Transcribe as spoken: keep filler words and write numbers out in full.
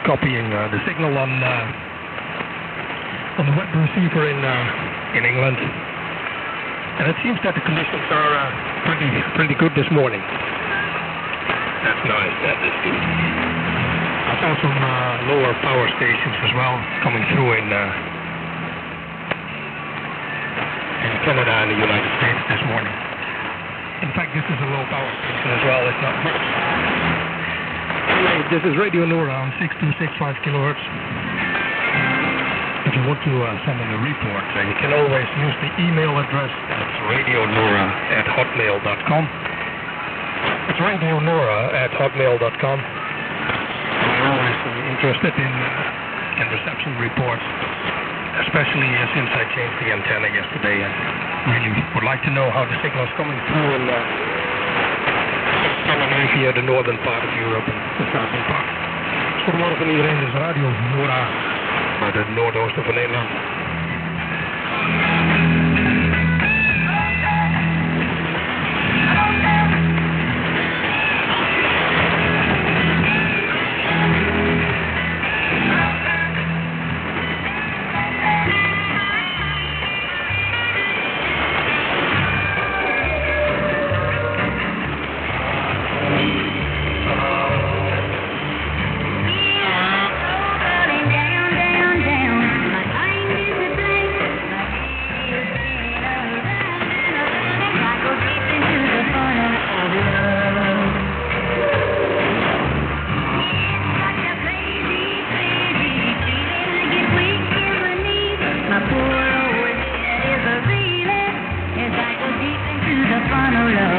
copying uh, the signal on uh, on the web receiver in uh, in England, and it seems that the conditions are uh, pretty pretty good this morning. That's nice. That is good. I saw some uh, lower power stations as well coming through in uh, in Canada and the United States this morning. In fact, this is a low power station as well. It's not much. Anyway, this is Radio Nora on six two six five kilohertz. If you want to uh, send in a report, uh, you can always use the email address. That's radionora at hotmail dot com. It's radionora at hotmail dot com. I'm always uh, interested in, uh, in reception reports, especially uh, since I changed the antenna yesterday and really would like to know how the signal is coming through in uh, Scandinavia, the northern part of Europe en de southern part. Goedemorgen iedereen, dit is Radio Nora uit het noordoosten van Nederland. Funnel